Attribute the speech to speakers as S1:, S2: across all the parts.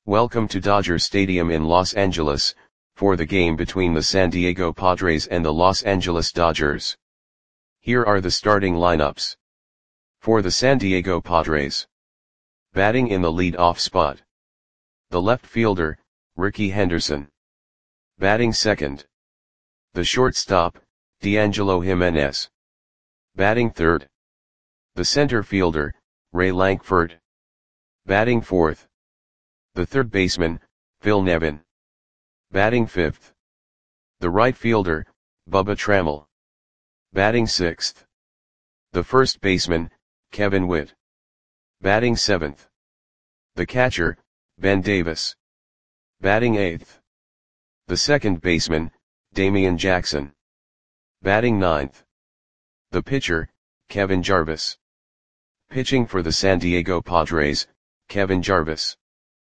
S1: Welcome to Dodger Stadium in Los Angeles, for the game between the San Diego Padres and the Los Angeles Dodgers. Here are the starting lineups. For the San Diego Padres. Batting in the lead-off spot. The left fielder, Rickey Henderson. Batting second. The shortstop, D'Angelo Jimenez. Batting third. The center fielder, Ray Lankford. Batting fourth. The third baseman, Phil Nevin. Batting fifth. The right fielder, Bubba Trammell. Batting sixth. The first baseman, Kevin Witt. Batting seventh. The catcher, Ben Davis. Batting eighth. The second baseman, Damian Jackson. Batting ninth. The pitcher, Kevin Jarvis. Pitching for the San Diego Padres, Kevin Jarvis.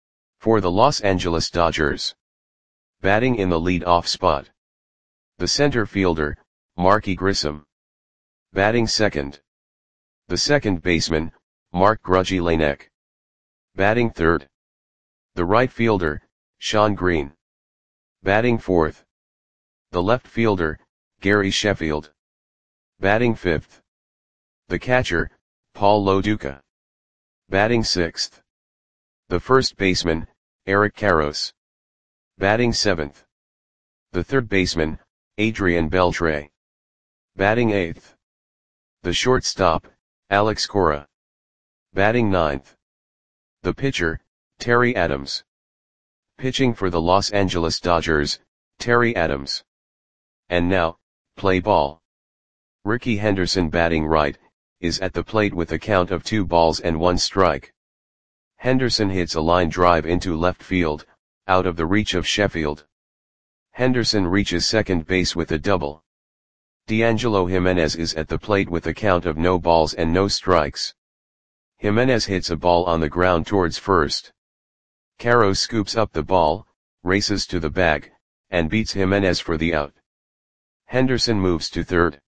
S1: For the Los Angeles Dodgers. Batting in the lead-off spot. The center fielder, Marky Grissom. Batting second. The second baseman, Mark Grudzielanek. Batting third. The right fielder, Shawn Green. Batting fourth. The left fielder, Gary Sheffield. Batting fifth. The catcher, Paul Lo Duca. Batting sixth. The first baseman, Eric Karros. Batting seventh. The third baseman, Adrian Beltre. Batting eighth. The shortstop, Alex Cora. Batting ninth. The pitcher, Terry Adams. Pitching for the Los Angeles Dodgers, Terry Adams. And now, play ball. Rickey Henderson batting right, is at the plate with a count of 2-1 strike. Henderson hits a line drive into left field, out of the reach of Sheffield. Henderson reaches second base with a double. D'Angelo Jimenez is at the plate with a count of 0 strikes. Jimenez hits a ball on the ground towards first. Karros scoops up the ball, races to the bag, and beats Jimenez for the out. Henderson moves to third.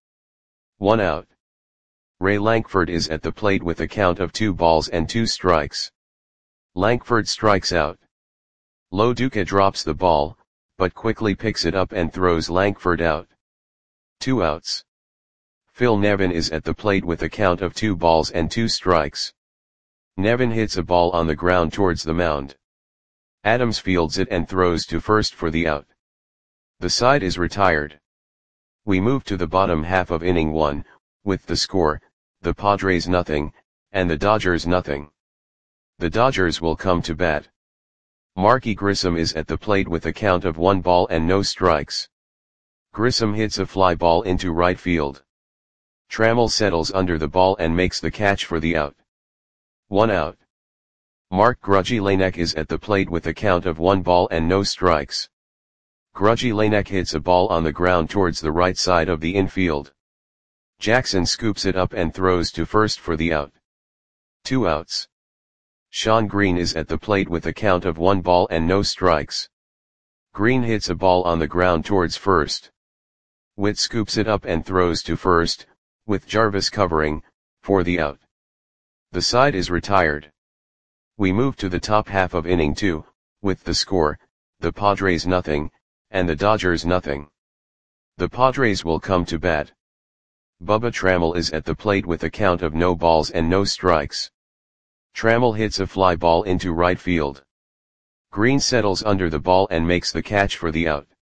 S1: 1 out. Ray Lankford is at the plate with a count of 2 strikes. Lankford strikes out. Lo Duca drops the ball, but quickly picks it up and throws Lankford out. 2 outs. Phil Nevin is at the plate with a count of 2 strikes. Nevin hits a ball on the ground towards the mound. Adams fields it and throws to first for the out. The side is retired. We move to the bottom half of inning 1, with the score, the Padres 0, and the Dodgers 0. The Dodgers will come to bat. Marky Grissom is at the plate with a count of 1 strikes. Grissom hits a fly ball into right field. Trammell settles under the ball and makes the catch for the out. 1 out. Mark Grudzielanek is at the plate with a count of 1 strikes. Grudzielanek hits a ball on the ground towards the right side of the infield. Jackson scoops it up and throws to first for the out. 2 outs. Shawn Green is at the plate with a count of 1 strikes. Green hits a ball on the ground towards first. Witt scoops it up and throws to first, with Jarvis covering, for the out. The side is retired. We move to the top half of inning 2, with the score, the Padres 0, and the Dodgers 0. The Padres will come to bat. Bubba Trammell is at the plate with a count of 0 strikes. Trammell hits a fly ball into right field. Green settles under the ball and makes the catch for the out.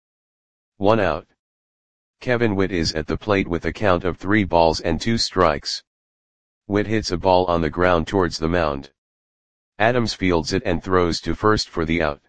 S1: 1 out. Kevin Witt is at the plate with a count of 3 strikes. Witt hits a ball on the ground towards the mound. Adams fields it and throws to first for the out.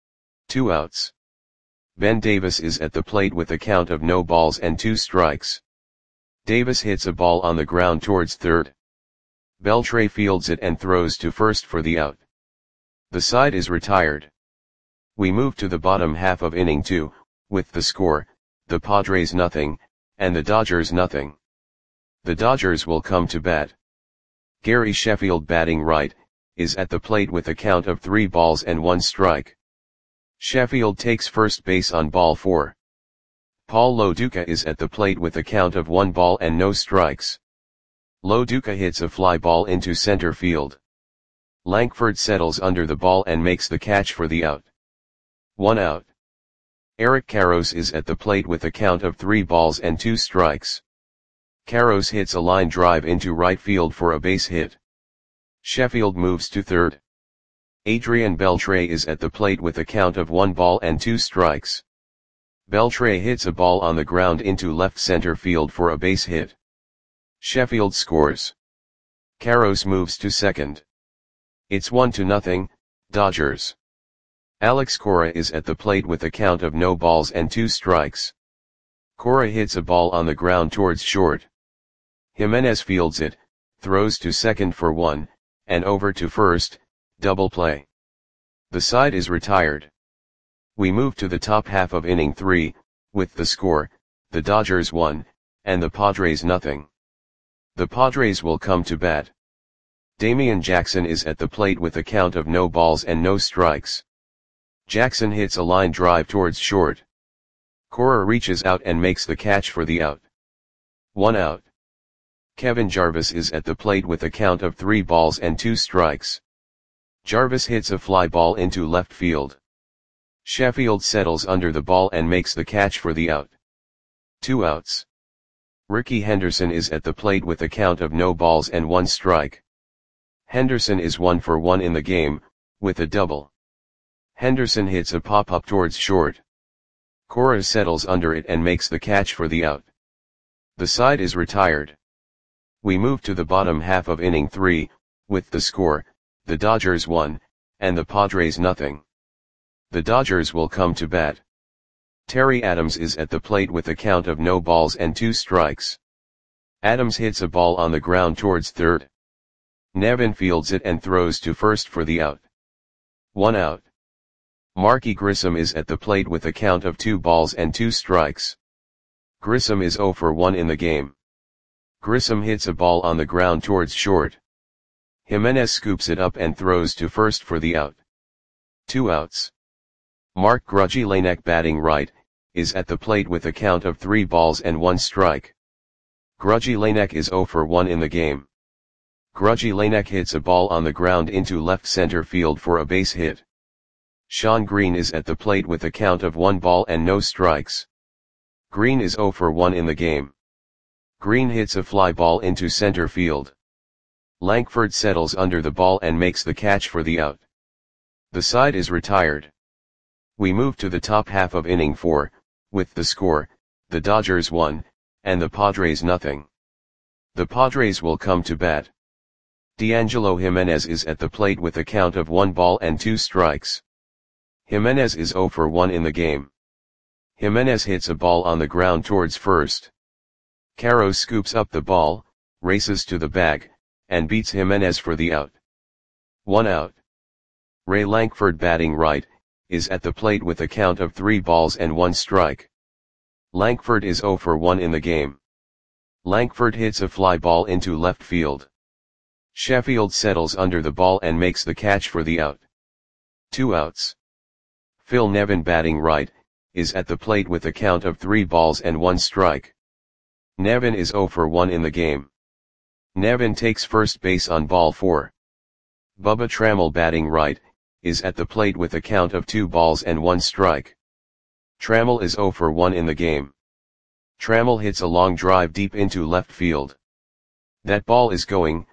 S1: 2 outs. Ben Davis is at the plate with a count of 0 strikes. Davis hits a ball on the ground towards third. Beltre fields it and throws to first for the out. The side is retired. We move to the bottom half of inning 2, with the score, the Padres 0, and the Dodgers 0. The Dodgers will come to bat. Gary Sheffield batting right, is at the plate with a count of 3 strike. Sheffield takes first base on ball 4. Paul Lo Duca is at the plate with a count of 1 strikes. Lo Duca hits a fly ball into center field. Lankford settles under the ball and makes the catch for the out. 1 out. Eric Karros is at the plate with a count of 3 balls and 2 strikes. Karros hits a line drive into right field for a base hit. Sheffield moves to third. Adrian Beltre is at the plate with a count of 1 ball and 2 strikes. Beltre hits a ball on the ground into left center field for a base hit. Sheffield scores. Karros moves to second. It's 1-0, Dodgers. Alex Cora is at the plate with a count of no balls and 2 strikes. Cora hits a ball on the ground towards short. Jimenez fields it, throws to second for 1, and over to first, double play. The side is retired. We move to the top half of inning 3, with the score, the Dodgers 1, and the Padres 0. The Padres will come to bat. Damian Jackson is at the plate with a count of no balls and no strikes. Jackson hits a line drive towards short. Cora reaches out and makes the catch for the out. 1 out. Kevin Jarvis is at the plate with a count of 3 balls and 2 strikes. Jarvis hits a fly ball into left field. Sheffield settles under the ball and makes the catch for the out. 2 outs. Ricky Henderson is at the plate with a count of no balls and 1 strike. Henderson is 1 for 1 in the game, with a double. Henderson hits a pop-up towards short. Cora settles under it and makes the catch for the out. The side is retired. We move to the bottom half of inning 3, with the score, the Dodgers 1, and the Padres 0. The Dodgers will come to bat. Terry Adams is at the plate with a count of no balls and 2 strikes. Adams hits a ball on the ground towards third. Nevin fields it and throws to first for the out. 1 out. Marky Grissom is at the plate with a count of 2 balls and 2 strikes. Grissom is 0 for 1 in the game. Grissom hits a ball on the ground towards short. Jimenez scoops it up and throws to first for the out. 2 outs. Mark Grudzielanek batting right, is at the plate with a count of 3 balls and 1 strike. Grudzielanek is 0 for 1 in the game. Grudzielanek hits a ball on the ground into left center field for a base hit. Sean Green is at the plate with a count of 1 ball and no strikes. Green is 0 for 1 in the game. Green hits a fly ball into center field. Lankford settles under the ball and makes the catch for the out. The side is retired. We move to the top half of inning 4, with the score, the Dodgers 1, and the Padres 0. The Padres will come to bat. D'Angelo Jimenez is at the plate with a count of 1 ball and 2 strikes. Jimenez is 0 for 1 in the game. Jimenez hits a ball on the ground towards first. Karros scoops up the ball, races to the bag, and beats Jimenez for the out. 1 out. Ray Lankford batting right, is at the plate with a count of 3 balls and 1 strike. Lankford is 0 for 1 in the game. Lankford hits a fly ball into left field. Sheffield settles under the ball and makes the catch for the out. 2 outs. Phil Nevin batting right, is at the plate with a count of 3 balls and 1 strike. Nevin is 0 for 1 in the game. Nevin takes first base on ball 4. Bubba Trammell batting right, is at the plate with a count of 2 balls and 1 strike. Trammell is 0 for 1 in the game. Trammell hits a long drive deep into left field. That ball is gone.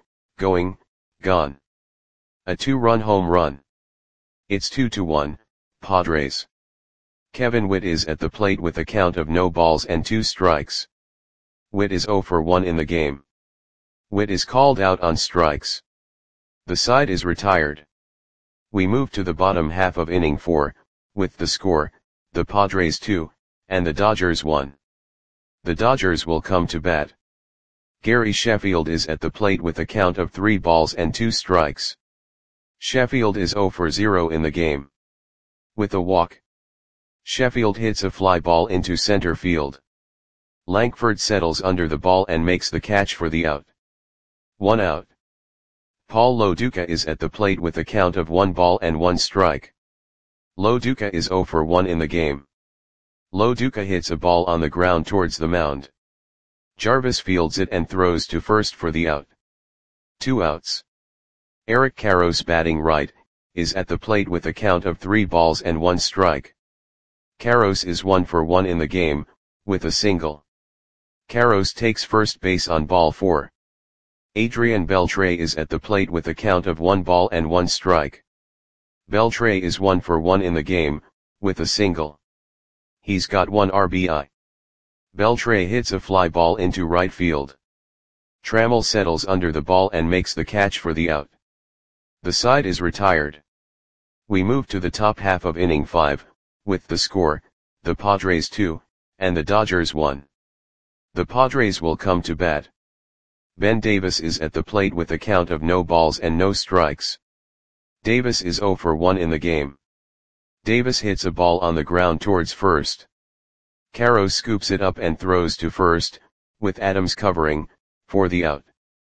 S1: A 2-run home run. It's 2-1, Padres. Kevin Witt is at the plate with a count of no balls and 2 strikes. Witt is 0 for 1 in the game. Witt is called out on strikes. The side is retired. We move to the bottom half of inning 4, with the score, the Padres 2, and the Dodgers 1. The Dodgers will come to bat. Gary Sheffield is at the plate with a count of 3 balls and 2 strikes. Sheffield is 0 for 0 in the game. With a walk. Sheffield hits a fly ball into center field. Lankford settles under the ball and makes the catch for the out. 1 out. Paul Loduca is at the plate with a count of 1 ball and 1 strike. Loduca is 0 for 1 in the game. Loduca hits a ball on the ground towards the mound. Jarvis fields it and throws to first for the out. 2 outs. Eric Karros batting right, is at the plate with a count of 3 balls and 1 strike. Karros is 1 for 1 in the game, with a single. Karros takes first base on ball 4. Adrian Beltre is at the plate with a count of 1 ball and 1 strike. Beltre is 1 for 1 in the game, with a single. He's got 1 RBI. Beltre hits a fly ball into right field. Trammell settles under the ball and makes the catch for the out. The side is retired. We move to the top half of inning 5, with the score, the Padres 2, and the Dodgers 1. The Padres will come to bat. Ben Davis is at the plate with a count of no balls and no strikes. Davis is 0 for 1 in the game. Davis hits a ball on the ground towards first. Karros scoops it up and throws to first, with Adams covering, for the out.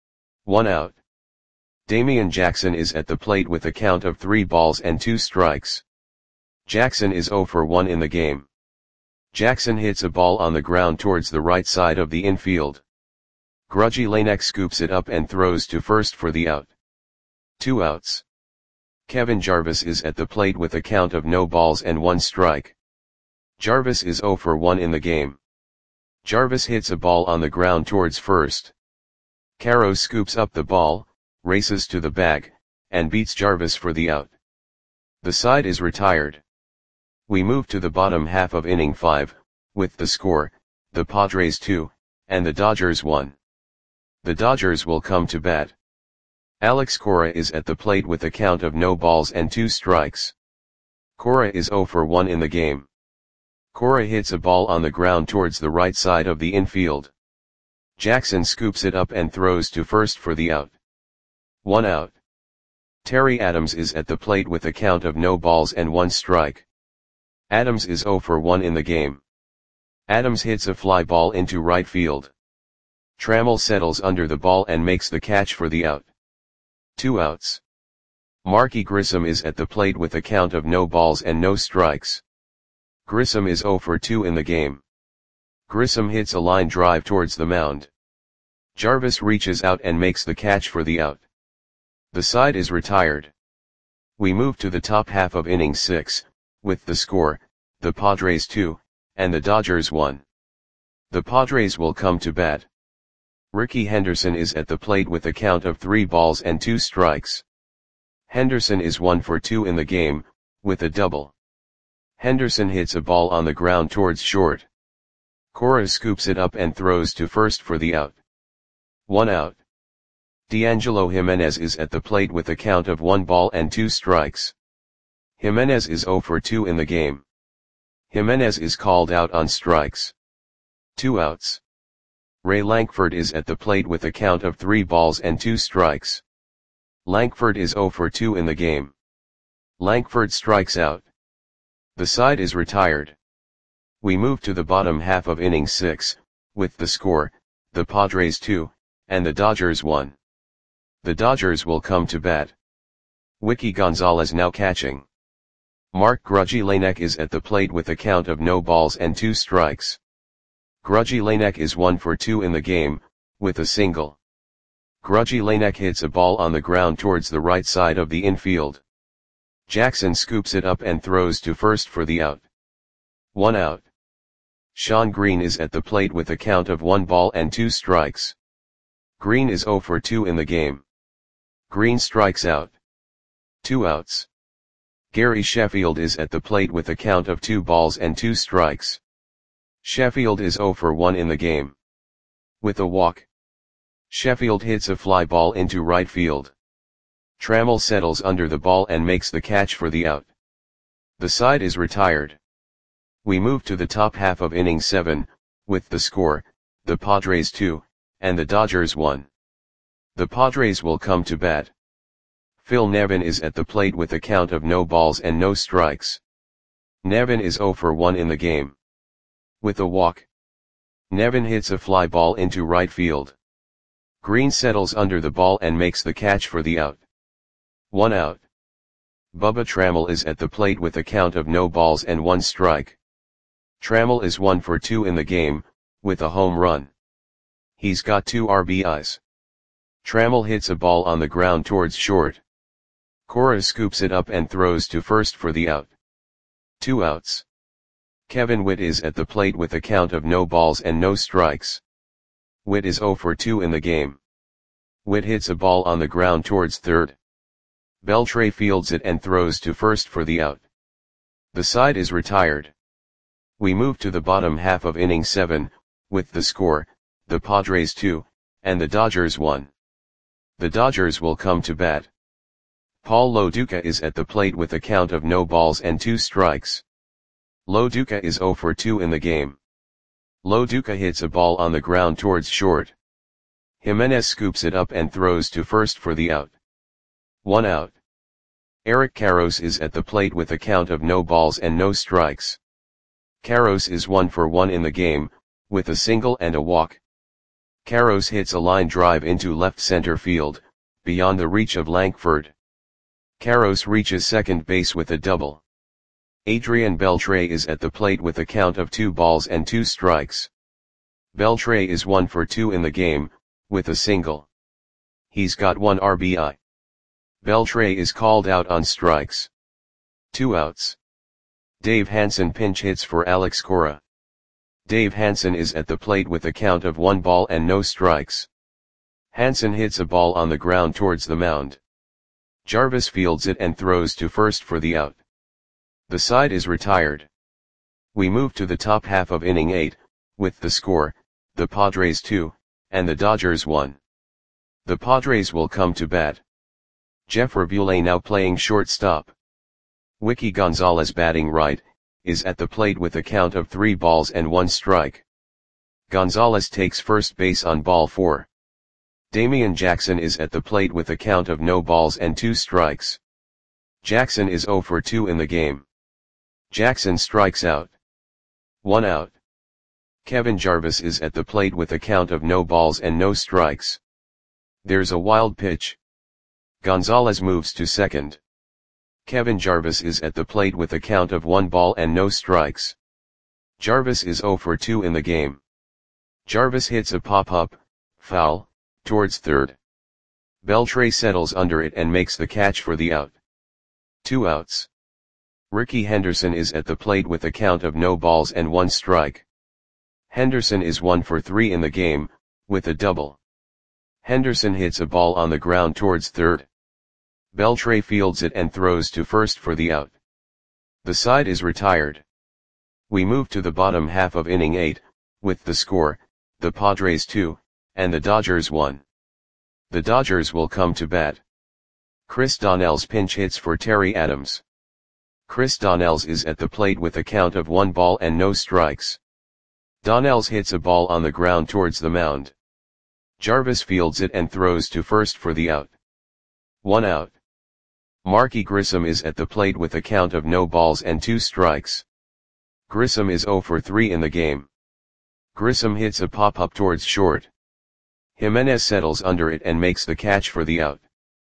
S1: 1 out. Damian Jackson is at the plate with a count of 3 balls and 2 strikes. Jackson is 0 for 1 in the game. Jackson hits a ball on the ground towards the right side of the infield. Grudgy Lanek scoops it up and throws to first for the out. 2 outs. Kevin Jarvis is at the plate with a count of no balls and 1 strike. Jarvis is 0 for 1 in the game. Jarvis hits a ball on the ground towards first. Karros scoops up the ball, races to the bag, and beats Jarvis for the out. The side is retired. We move to the bottom half of inning 5, with the score, the Padres 2, and the Dodgers 1. The Dodgers will come to bat. Alex Cora is at the plate with a count of no balls and 2 strikes. Cora is 0 for 1 in the game. Cora hits a ball on the ground towards the right side of the infield. Jackson scoops it up and throws to first for the out. 1 out. Terry Adams is at the plate with a count of no balls and 1 strike. Adams is 0 for 1 in the game. Adams hits a fly ball into right field. Trammell settles under the ball and makes the catch for the out. 2 outs. Marky Grissom is at the plate with a count of no balls and no strikes. Grissom is 0 for 2 in the game. Grissom hits a line drive towards the mound. Jarvis reaches out and makes the catch for the out. The side is retired. We move to the top half of inning 6, with the score, the Padres 2, and the Dodgers 1. The Padres will come to bat. Ricky Henderson is at the plate with a count of 3 balls and 2 strikes. Henderson is 1 for 2 in the game, with a double. Henderson hits a ball on the ground towards short. Cora scoops it up and throws to first for the out. 1 out. D'Angelo Jimenez is at the plate with a count of 1 ball and 2 strikes. Jimenez is 0 for 2 in the game. Jimenez is called out on strikes. 2 outs. Ray Lankford is at the plate with a count of 3 balls and 2 strikes. Lankford is 0 for 2 in the game. Lankford strikes out. The side is retired. We move to the bottom half of inning 6, with the score, the Padres 2, and the Dodgers 1. The Dodgers will come to bat. Wiki Gonzalez now catching. Mark Grudgy Lanek is at the plate with a count of no balls and 2 strikes. Grudgy Lanek is 1 for 2 in the game, with a single. Grudgy Lanek hits a ball on the ground towards the right side of the infield. Jackson scoops it up and throws to first for the out. 1 out. Sean Green is at the plate with a count of 1 ball and 2 strikes. Green is 0 for 2 in the game. Green strikes out. 2 outs. Gary Sheffield is at the plate with a count of 2 balls and 2 strikes. Sheffield is 0 for 1 in the game. With a walk. Sheffield hits a fly ball into right field. Trammell settles under the ball and makes the catch for the out. The side is retired. We move to the top half of inning 7, with the score, the Padres 2, and the Dodgers 1. The Padres will come to bat. Phil Nevin is at the plate with a count of no balls and no strikes. Nevin is 0 for 1 in the game. With a walk. Nevin hits a fly ball into right field. Green settles under the ball and makes the catch for the out. 1 out. Bubba Trammell is at the plate with a count of no balls and 1 strike. Trammell is 1 for 2 in the game, with a home run. He's got 2 RBIs. Trammell hits a ball on the ground towards short. Cora scoops it up and throws to first for the out. 2 outs. Kevin Witt is at the plate with a count of no balls and no strikes. Witt is 0 for 2 in the game. Witt hits a ball on the ground towards third. Beltre fields it and throws to first for the out. The side is retired. We move to the bottom half of inning 7, with the score, the Padres 2, and the Dodgers 1. The Dodgers will come to bat. Paul Lo Duca is at the plate with a count of no balls and 2 strikes. Lo Duca is 0 for 2 in the game. Lo Duca hits a ball on the ground towards short. Jimenez scoops it up and throws to first for the out. 1 out. Eric Karros is at the plate with a count of no balls and no strikes. Karros is 1 for 1 in the game, with a single and a walk. Karros hits a line drive into left center field, beyond the reach of Lankford. Karros reaches second base with a double. Adrian Beltre is at the plate with a count of 2 balls and 2 strikes. Beltre is 1 for 2 in the game, with a single. He's got 1 RBI. Beltre is called out on strikes. 2 outs. Dave Hansen pinch hits for Alex Cora. Dave Hansen is at the plate with a count of 1 ball and no strikes. Hansen hits a ball on the ground towards the mound. Jarvis fields it and throws to first for the out. The side is retired. We move to the top half of inning 8, with the score, the Padres 2, and the Dodgers 1. The Padres will come to bat. Jeff Rabule now playing shortstop. Wiki Gonzalez batting right, is at the plate with a count of 3 balls and 1 strike. Gonzalez takes first base on ball 4. Damian Jackson is at the plate with a count of no balls and 2 strikes. Jackson is 0 for 2 in the game. Jackson strikes out. 1 out. Kevin Jarvis is at the plate with a count of no balls and no strikes. There's a wild pitch. Gonzalez moves to second. Kevin Jarvis is at the plate with a count of 1 ball and no strikes. Jarvis is 0 for 2 in the game. Jarvis hits a pop-up, foul, towards third. Beltre settles under it and makes the catch for the out. 2 outs. Ricky Henderson is at the plate with a count of no balls and 1 strike. Henderson is 1 for 3 in the game, with a double. Henderson hits a ball on the ground towards third. Beltre fields it and throws to first for the out. The side is retired. We move to the bottom half of inning 8, with the score, the Padres 2, and the Dodgers 1. The Dodgers will come to bat. Chris Donnells pinch hits for Terry Adams. Chris Donnells is at the plate with a count of 1 ball and no strikes. Donnells hits a ball on the ground towards the mound. Jarvis fields it and throws to first for the out. 1 out. Marky Grissom is at the plate with a count of no balls and 2 strikes. Grissom is 0 for 3 in the game. Grissom hits a pop-up towards short. Jimenez settles under it and makes the catch for the out.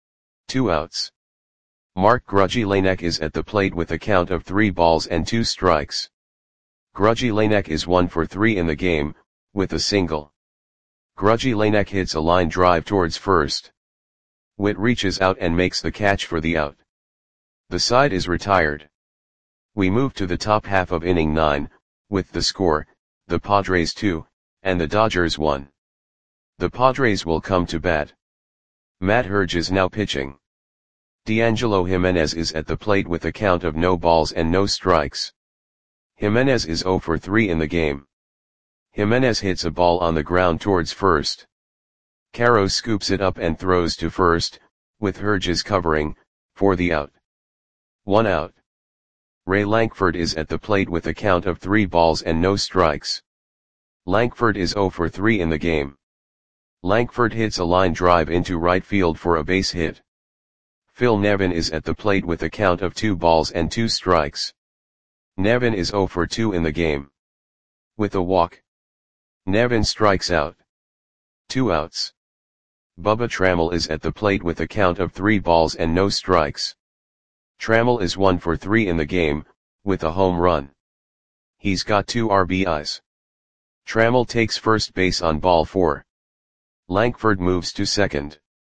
S1: 2 outs. Mark Grudzielanek is at the plate with a count of 3 balls and 2 strikes. Grudzielanek is 1 for 3 in the game, with a single. Grudzielanek hits a line drive towards first. Witt reaches out and makes the catch for the out. The side is retired. We move to the top half of inning 9, with the score, the Padres 2, and the Dodgers 1. The Padres will come to bat. Matt Herge is now pitching. D'Angelo Jimenez is at the plate with a count of no balls and no strikes. Jimenez is 0 for 3 in the game. Jimenez hits a ball on the ground towards first. Karros scoops it up and throws to first, with Herges covering, for the out. 1 out. Ray Lankford is at the plate with a count of 3 balls and no strikes. Lankford is 0 for 3 in the game. Lankford hits a line drive into right field for a base hit. Phil Nevin is at the plate with a count of 2 balls and 2 strikes. Nevin is 0 for 2 in the game. With a walk. Nevin strikes out. 2 outs. Bubba Trammell is at the plate with a count of 3 balls and no strikes. Trammell is 1 for 3 in the game, with a home run. He's got 2 RBIs. Trammell takes first base on ball 4. Lankford moves to second.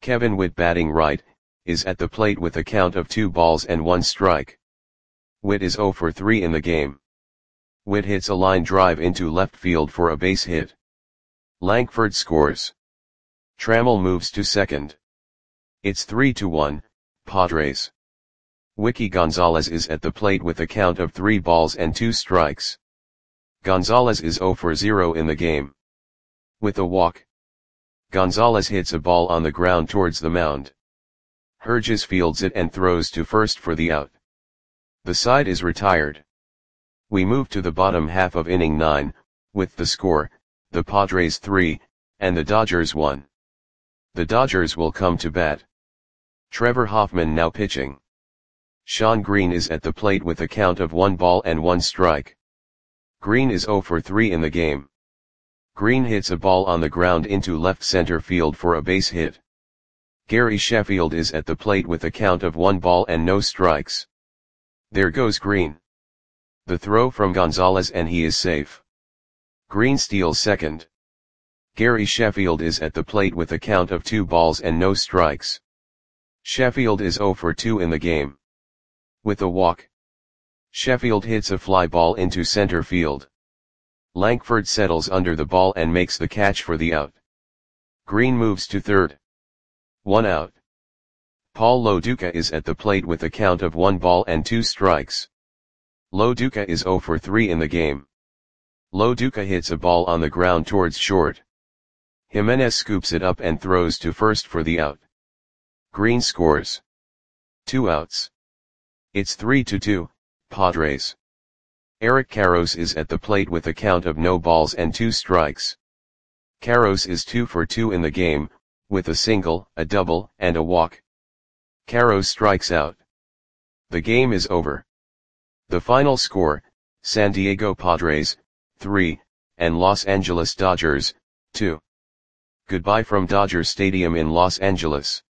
S1: Kevin Witt batting right, is at the plate with a count of 2 balls and 1 strike. Witt is 0 for 3 in the game. Witt hits a line drive into left field for a base hit. Lankford scores. Trammell moves to second. It's 3-1, Padres. Wiki Gonzalez is at the plate with a count of 3 balls and 2 strikes. Gonzalez is 0 for 0 in the game. With a walk, Gonzalez hits a ball on the ground towards the mound. Herges fields it and throws to first for the out. The side is retired. We move to the bottom half of inning 9, with the score, the Padres 3, and the Dodgers 1. The Dodgers will come to bat. Trevor Hoffman now pitching. Shawn Green is at the plate with a count of 1 ball and 1 strike. Green is 0 for 3 in the game. Green hits a ball on the ground into left center field for a base hit. Gary Sheffield is at the plate with a count of 1 ball and no strikes. There goes Green. The throw from Gonzalez and he is safe. Green steals second. Gary Sheffield is at the plate with a count of 2 balls and no strikes. Sheffield is 0 for 2 in the game. With a walk, Sheffield hits a fly ball into center field. Lankford settles under the ball and makes the catch for the out. Green moves to third. 1 out. Paul Lo Duca is at the plate with a count of 1 ball and 2 strikes. Lo Duca is 0 for 3 in the game. Lo Duca hits a ball on the ground towards short. Jimenez scoops it up and throws to first for the out. Green scores. 2 outs. It's 3-2, Padres. Eric Karros is at the plate with a count of no balls and 2 strikes. Karros is 2 for 2 in the game, with a single, a double, and a walk. Karros strikes out. The game is over. The final score, San Diego Padres, 3, and Los Angeles Dodgers, 2. Goodbye from Dodger Stadium in Los Angeles.